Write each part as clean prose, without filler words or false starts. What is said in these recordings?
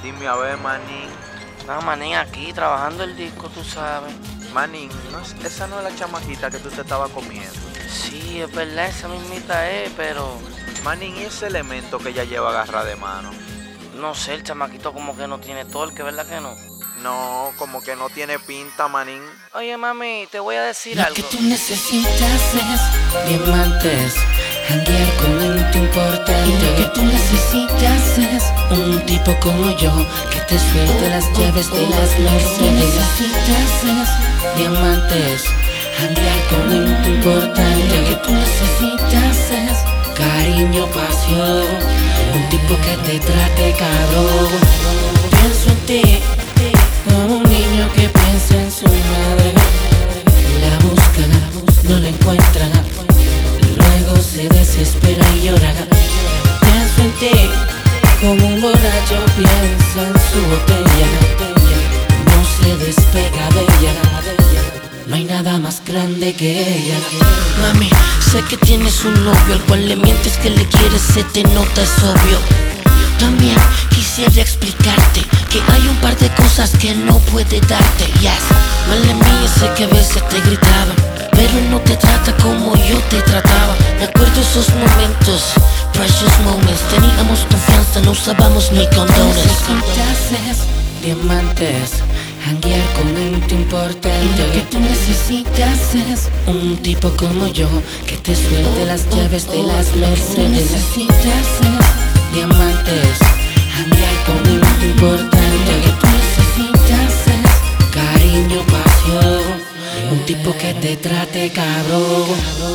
Dime a ver, manín. No, manín, aquí trabajando el disco, tú sabes. Manín, esa no es la chamaquita que tú te estabas comiendo. Sí, es verdad, esa mismita es, pero Manín, ¿y ese elemento que ella lleva agarrada de mano? no sé, el chamaquito como que no tiene torque, ¿verdad que no? No, como que no tiene pinta, manín. Oye, mami, te voy a decir Lo algo. que tú necesitas es diamantes, janguear con gente importante. Y lo que tú necesitas es un tipo como yo que te suelte las llaves de las Mercedes. Lo que necesitas es diamantes, janguear con gente importante. Lo que tú necesitas es cariño, pasión, un tipo que te trate cabrón. Pienso en ti como un niño que piensa en su madre. La busca, no la encuentra, luego se desespera y llora. Pienso en ti como un borracho piensa en su botella. No se despega de ella. No hay nada más grande que ella. Mami, sé que tienes un novio al cual le mientes que le quieres, se te nota, es obvio. También quisiera explicarte que hay un par de cosas que no puede darte. Yes, mala mía, sé que a veces te gritaba, pero no te trata como yo te trataba. Me acuerdo esos momentos, precious moments. Teníamos confianza, no usábamos ni condones. Necesitas diamantes, janguear con gente importante. Y lo que tú necesitas es un tipo como yo que te suelte las llaves de las Mercedes. Necesitas diamantes, janguear con gente importante. Lo que tú necesitas es cariño, pasión, un tipo que te trate cabrón.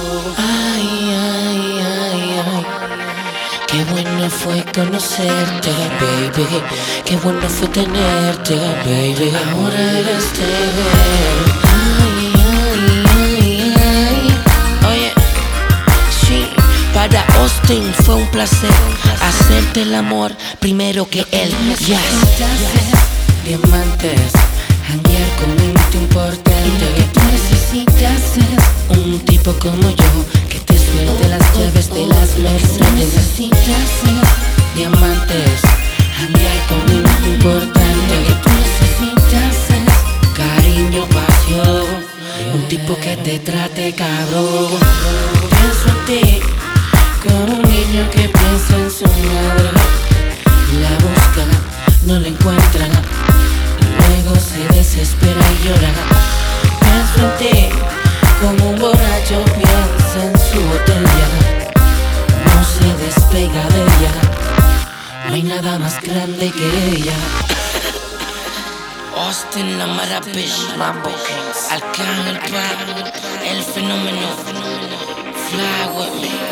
Ay, ay, ay, ay. Qué bueno fue conocerte, baby. Qué bueno fue tenerte, baby. Ahora eres de ay, ay, ay, ay. Oye, sí, para Austin fue un placer hacerte el amor primero que él. Yes. Diamantes, janguear con gente importante. Y lo que tú necesitas es un tipo como yo que te suelte las llaves de las Mercedes. Necesitas diamantes, janguear con gente importante. Lo que tú necesitas es cariño, pasión, un tipo que te trate cabrón. Pienso en ti como un niño que piensa en su madre. La busca, no la encuentra, luego se desespera y llora. Pienso en ti como un borracho piensa en su botella. No se despega de ella. No hay nada más grande que ella. Austin, la maravilla, Mambo Kings. Arcángel, el fenómeno. Fly with me.